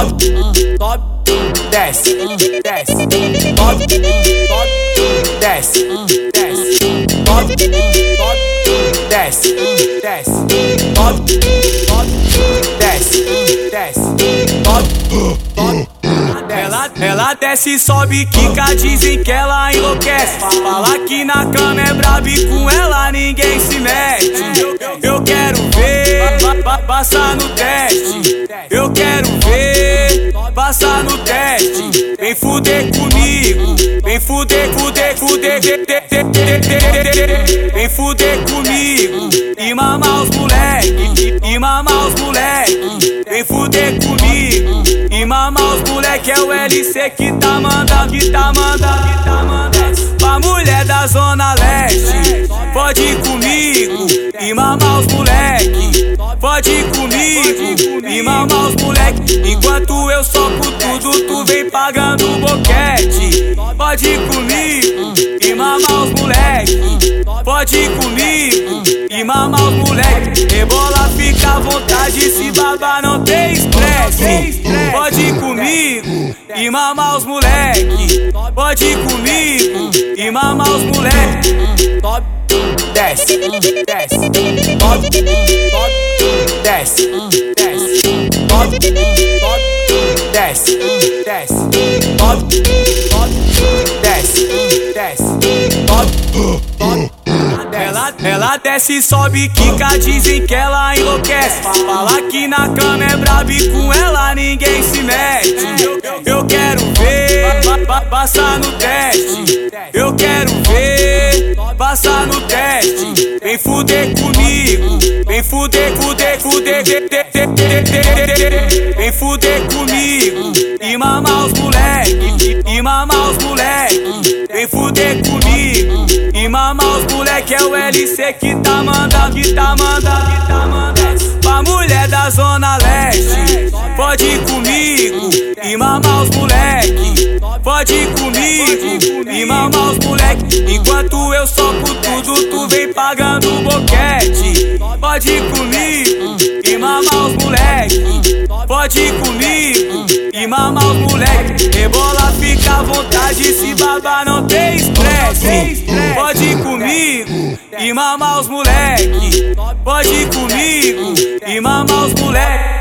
sobe, desce, desce, sobe, desce, desce, sobe, desce, desce, sobe, desce, desce, sobe. Ela desce e sobe, quica, dizem que ela enlouquece. Fala que na cama é braba e com ela ninguém se mete. Eu quero ver, passar no teste. Eu quero ver, passar no teste. Vem fuder comigo, vem fuder, vem fuder comigo e mamar os moleque, e mamar os moleque. Vem fuder comigo e mamar os moleque. É o LC que tá mandando, que tá mandando, que tá mandando. Pra mulher da Zona Leste, pode ir comigo e mamar os moleque. Pode ir comigo e mamar os moleque. Enquanto eu soco tudo, tu vem pagando o boquete. Pode ir comigo e mamar os moleque. Pode ir comigo e mamar os moleque. Rebola, fica à vontade, se babar não tem estresse. Pode ir comigo e mamar os moleque. Pode ir comigo e mamar os moleque. Sobe, desce, desce, sobe, desce, desce, sobe, desce, desce, sobe, desce, desce, sobe. Ela desce e sobe, quica, dizem que ela enlouquece. Fala que na cama é braba e com ela ninguém se mete. Eu quero ver, passar no teste. Eu quero ver, passar no teste. Vem fuder comigo, vem fuder, vem fuder comigo e mamar os moleque, e mamar os moleque. Vem fuder comigo e mamar os moleque. É o LC que tá mandando, que tá mandando, que tá mandando. Pra mulher da Zona Leste, pode ir comigo e mamar os moleque. Pode ir comigo e mamar os moleque. Enquanto eu soco tudo, tu vem pagando o boquete. Pode ir comigo e mamar os moleque. Pode ir comigo e mamar os moleque. Rebola, fica à vontade, se babar não tem estresse. Pode ir comigo e mamar os moleque. Pode ir comigo e mamar os moleque.